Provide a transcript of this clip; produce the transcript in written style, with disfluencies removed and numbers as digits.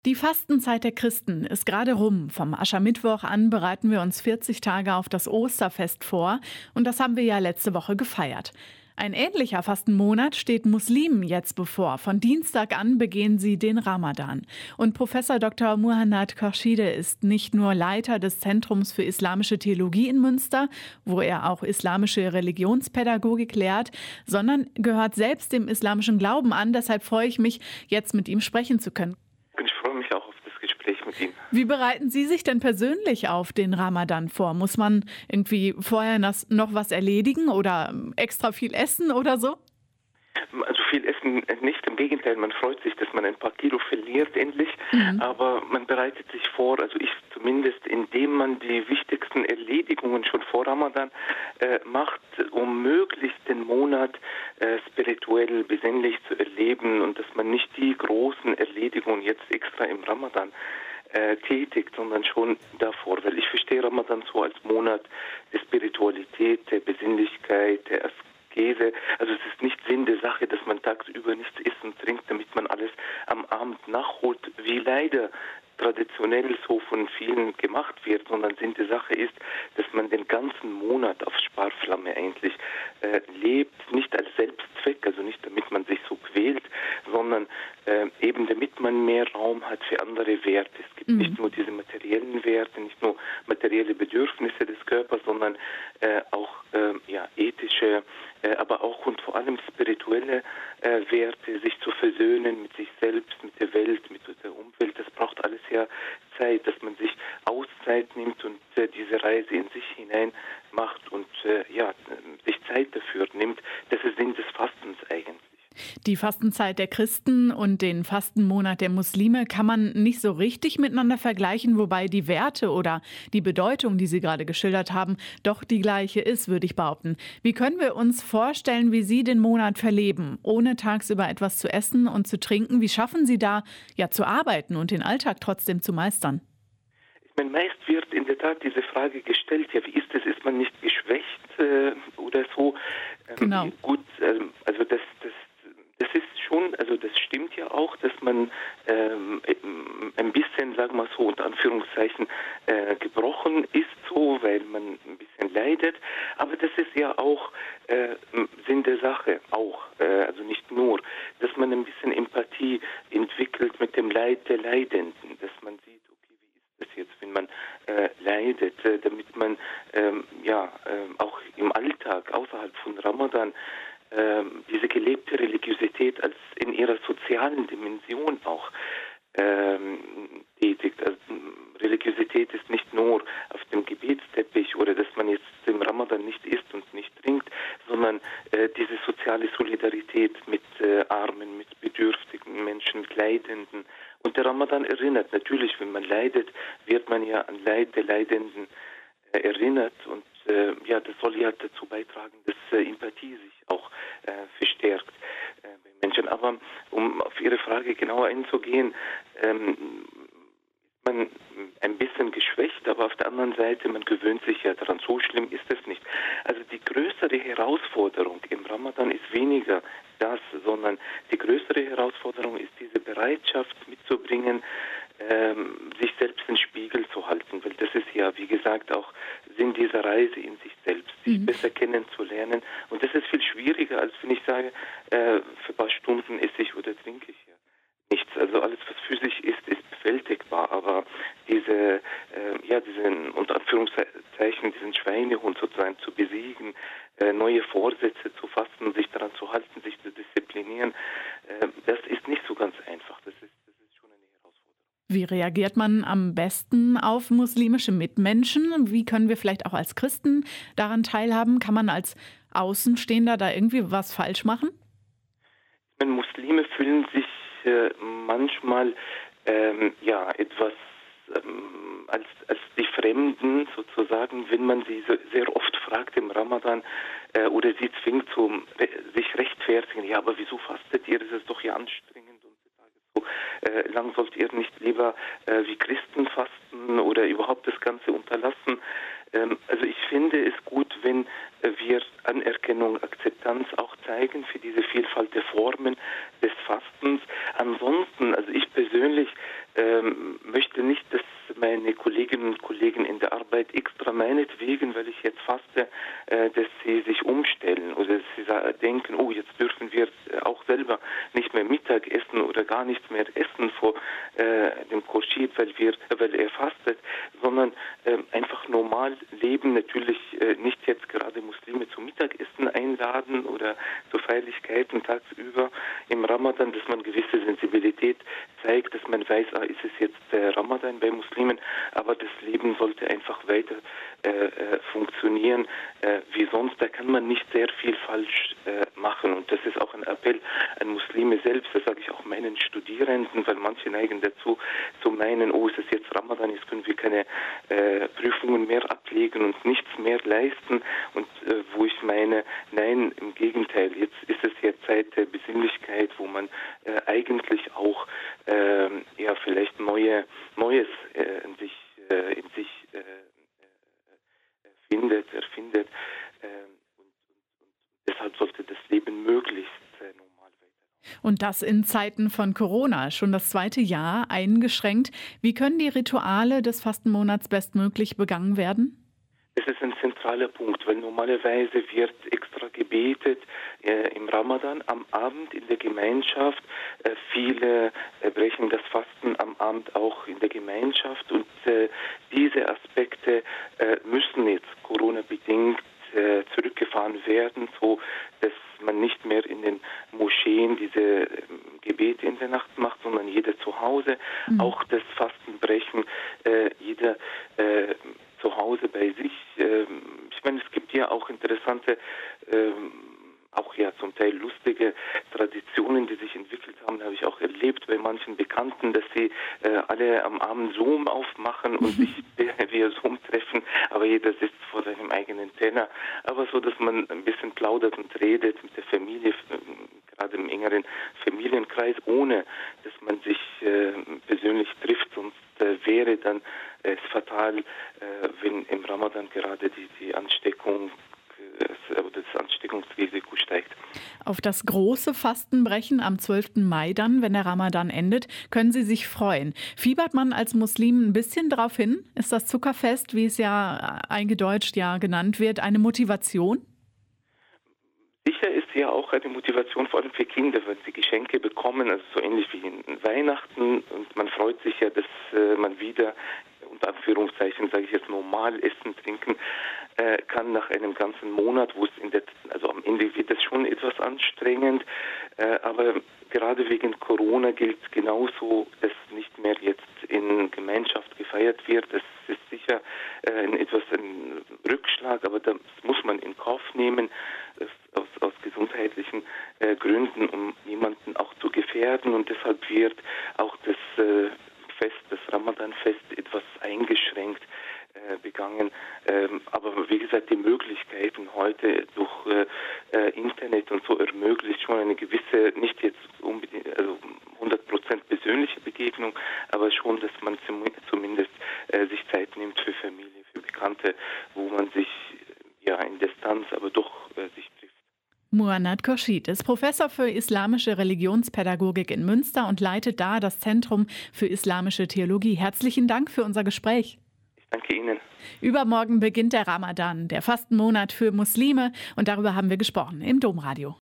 Die Fastenzeit der Christen ist gerade rum. Vom Aschermittwoch an bereiten wir uns 40 Tage auf das Osterfest vor und das haben wir ja letzte Woche gefeiert. Ein ähnlicher Fastenmonat steht Muslimen jetzt bevor. Von Dienstag an begehen sie den Ramadan. Und Professor Dr. Muhannad Khorshide ist nicht nur Leiter des Zentrums für islamische Theologie in Münster, wo er auch islamische Religionspädagogik lehrt, sondern gehört selbst dem islamischen Glauben an. Deshalb freue ich mich, jetzt mit ihm sprechen zu können. Ich freue mich auch auf das Gespräch mit Ihnen. Wie bereiten Sie sich denn persönlich auf den Ramadan vor? Muss man irgendwie vorher noch was erledigen oder extra viel essen oder so? Also viel essen nicht, im Gegenteil, man freut sich, dass man ein paar Kilo verliert endlich, aber man bereitet sich vor, also ich zumindest, indem man die wichtigsten Erledigungen schon vor Ramadan macht, um möglichst den Monat spirituell besinnlich zu erleben und dass man nicht die großen Erledigungen jetzt extra im Ramadan tätigt, sondern schon davor, weil ich verstehe Ramadan so als Monat der Spiritualität, der Besinnlichkeit, der Askese. Also es ist nicht Sinn der Sache, dass man tagsüber nichts isst und trinkt, damit man alles am Abend nachholt, wie leider traditionell so von vielen gemacht wird, sondern Sinn der Sache ist, dass man den ganzen Monat auf Sparflamme eigentlich lebt, nicht als Selbstzweck, also nicht damit man sich so quält, sondern eben damit man mehr Raum hat für andere Werte. Es gibt nicht nur diese materiellen Werte, nicht nur materielle Bedürfnisse des Körpers, sondern auch ethische, aber auch und vor allem spirituelle Werte, sich zu versöhnen mit sich selbst, mit der Welt, mit der Umwelt. Das braucht alles ja Zeit, dass man sich Auszeit nimmt und diese Reise in sich hinein macht und sich Zeit dafür nimmt. Das ist Sinn des Fastens eigentlich. Die Fastenzeit der Christen und den Fastenmonat der Muslime kann man nicht so richtig miteinander vergleichen, wobei die Werte oder die Bedeutung, die Sie gerade geschildert haben, doch die gleiche ist, würde ich behaupten. Wie können wir uns vorstellen, wie Sie den Monat verleben, ohne tagsüber etwas zu essen und zu trinken? Wie schaffen Sie da, zu arbeiten und den Alltag trotzdem zu meistern? Ich meine, meist wird in der Tat diese Frage gestellt, ja, wie ist es, ist man nicht geschwächt oder so? Genau. Gut, also das ist schon, also das stimmt ja auch, dass man ein bisschen, sagen wir so, unter Anführungszeichen gebrochen ist, so, weil man ein bisschen leidet. Aber das ist ja auch Sinn der Sache, auch, also nicht nur, dass man ein bisschen Empathie entwickelt mit dem Leid der Leidenden, dass man sieht, okay, wie ist das jetzt, wenn man leidet, damit man auch im Alltag außerhalb von Ramadan diese gelebte Religiosität als in ihrer sozialen Dimension auch tätigt. Also, Religiosität ist nicht nur auf dem Gebetsteppich oder dass man jetzt im Ramadan nicht isst und nicht trinkt, sondern diese soziale Solidarität mit Armen, mit bedürftigen Menschen, mit Leidenden. Und der Ramadan erinnert natürlich, wenn man leidet, wird man ja an Leid der Leidenden erinnert und das soll ja dazu beitragen, dass Empathie sich auch verstärkt bei Menschen. Aber um auf Ihre Frage genauer einzugehen, ist man ein bisschen geschwächt, aber auf der anderen Seite, man gewöhnt sich ja daran. So schlimm ist es nicht. Also die größere Herausforderung im Ramadan ist weniger das, sondern die größere Herausforderung ist diese Bereitschaft mitzubringen, sich selbst in den Spiegel zu halten, weil das ist ja, wie gesagt, auch Sinn dieser Reise in sich selbst, sich besser kennenzulernen. Und das ist viel schwieriger, als wenn ich sage, für ein paar Stunden esse ich oder trinke ich ja nichts. Also alles, was physisch ist bewältigbar, aber diesen, unter Anführungszeichen, diesen Schweinehund sozusagen zu besiegen, neue Vorsätze zu fassen, sich daran zu halten, sich zu disziplinieren, das ist nicht so ganz einfach. Das ist schon eine Herausforderung. Wie reagiert man am besten auf muslimische Mitmenschen? Wie können wir vielleicht auch als Christen daran teilhaben? Kann man als Außenstehender da irgendwie was falsch machen? Ich meine, Muslime fühlen sich manchmal etwas als die Fremden sozusagen, wenn man sie sehr oft fragt im Ramadan oder sie zwingt sich rechtfertigen, ja, aber wieso fastet ihr, das ist doch ja anstrengend und so lang sollt ihr nicht lieber wie Christen fasten oder überhaupt das Ganze unterlassen. Also ich finde es gut, wenn wir Anerkennung, Akzeptanz auch zeigen für diese Vielfalt der Formen des Fastens. Ansonsten, also ich persönlich möchte nicht, dass meine Kolleginnen und Kollegen in der Arbeit extra meinetwegen, weil ich jetzt faste, dass sie sich umstellen oder dass sie denken, oh, jetzt dürfen wir auch selber nicht mehr Mittag essen oder gar nichts mehr essen vor dem Khurshid, weil er fastet, sondern einfach normal leben, natürlich nicht jetzt gerade Muslime zum Mittagessen einladen oder zu Feierlichkeiten tagsüber im Ramadan, dass man gewisse Sensibilität zeigt, dass man weiß, ist es jetzt Ramadan bei Muslimen, aber das Leben sollte einfach weiter funktionieren wie sonst. Da kann man nicht sehr viel falsch machen und das ist auch ein Appell an Muslime selbst, das sage ich auch meinen Studierenden, weil manche neigen dazu zu meinen, oh, es ist jetzt Ramadan, jetzt können wir keine Prüfungen mehr ablegen und nichts mehr leisten und wo ich meine, nein, im Gegenteil, jetzt ist es ja Zeit der Besinnlichkeit, wo man eigentlich auch vielleicht Neues in sich erfindet und deshalb sollte das Leben möglichst normal weiterlaufen. Und das in Zeiten von Corona, schon das 2. Jahr eingeschränkt. Wie können die Rituale des Fastenmonats bestmöglich begangen werden? Es ist ein zentraler Punkt, weil normalerweise wird extra gebetet im Ramadan am Abend in der Gemeinschaft. Viele brechen das Fasten am Abend auch in der Gemeinschaft und diese Aspekte müssen jetzt Corona-bedingt zurückgefahren werden, so dass man nicht mehr in den Moscheen diese Gebete in der Nacht macht, sondern jeder zu Hause. Auch das Fastenbrechen, jeder zu Hause bei sich. Ich meine, es gibt ja auch interessante, auch ja zum Teil lustige Traditionen, die sich entwickelt haben, habe ich auch erlebt bei manchen Bekannten, dass sie alle am Abend Zoom aufmachen und sich via Zoom treffen, aber jeder sitzt vor seinem eigenen Teller. Aber so, dass man ein bisschen plaudert und redet mit der Familie, gerade im engeren Familienkreis, ohne dass man sich persönlich trifft, sonst wäre dann es fatal, wenn im Ramadan gerade die Ansteckung oder das Ansteckungsrisiko steigt. Auf das große Fastenbrechen am 12. Mai dann, wenn der Ramadan endet, können Sie sich freuen. Fiebert man als Muslim ein bisschen drauf hin? Ist das Zuckerfest, wie es ja eingedeutscht ja genannt wird, eine Motivation? Sicher ist ja auch eine Motivation, vor allem für Kinder, wenn sie Geschenke bekommen, also so ähnlich wie in Weihnachten. Und man freut sich ja, dass man wieder, unter Anführungszeichen, sage ich jetzt, normal essen, trinken kann nach einem ganzen Monat, wo es also am Ende wird es schon etwas anstrengend. Aber gerade wegen Corona gilt genauso, dass nicht mehr jetzt in Gemeinschaft gefeiert wird. Das ist sicher ein Rückschlag, aber das muss man in Kauf nehmen, aus gesundheitlichen Gründen, um niemanden auch zu gefährden. Und deshalb wird auch das Ramadan-Fest etwas eingeschränkt begangen. Aber wie gesagt, die Möglichkeiten heute durch Internet und so ermöglicht schon eine gewisse, nicht jetzt unbedingt, also 100% persönliche Begegnung, aber schon, dass man zumindest sich Zeit nimmt für Familie, für Bekannte, wo man sich in Distanz, aber doch sich trifft. Muannat Khurshid ist Professor für islamische Religionspädagogik in Münster und leitet da das Zentrum für islamische Theologie. Herzlichen Dank für unser Gespräch. Ich danke Ihnen. Übermorgen beginnt der Ramadan, der Fastenmonat für Muslime, und darüber haben wir gesprochen im Domradio.